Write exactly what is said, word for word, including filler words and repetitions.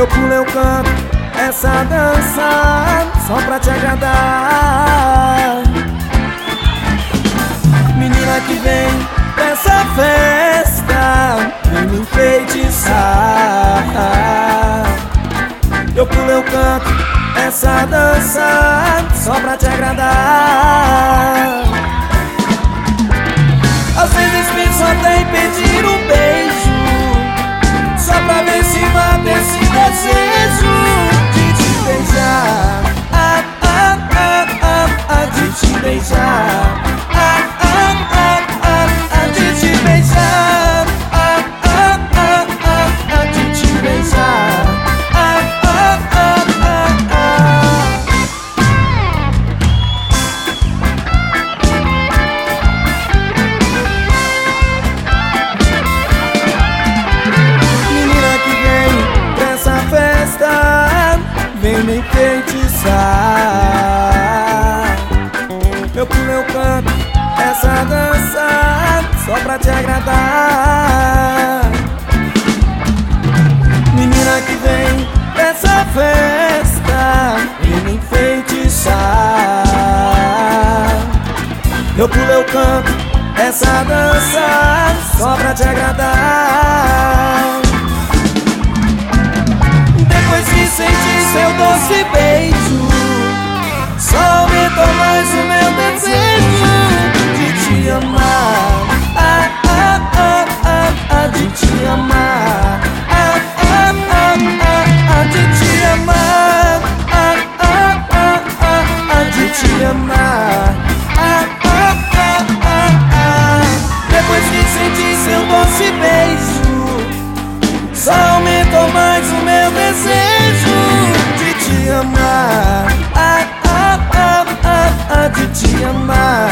Eu pulo, eu canto essa dança só pra te agradar. Menina que vem pra essa festa, vem me enfeitiçar. Eu pulo, eu canto essa dança só pra te agradar. Às vezes penso até em pedir um beijo, só pra ver se mata esse desejo de te beijar, ah, ah, ah, ah, ah, de te beijar, ah, ah, ah, ah, ah, de te beijar, ah, ah, ah, ah, ah, de te beijar, ah, ah, ah, ah, ah. Menina que vem pra essa festa, vem me enfeitiçar. Eu pulo, eu canto essa dança só pra te agradar. Menina que vem pra essa festa, vem me enfeitiçar. Eu pulo, eu canto essa dança só pra te agradar. Depois que senti seu doce beijo, só aumentou mais o meu desejo de te amar, ah, ah, ah, ah, ah, de te amar, ah, ah, ah, ah, ah, de te amar, ah, ah, ah, ah, ah, de te amar, ah, ah, ah, ah, ah. Depois que senti seu doce beijo, só aumentou mais o meu desejo de te amar, ah, ah, ah, ah, ah, de te amar.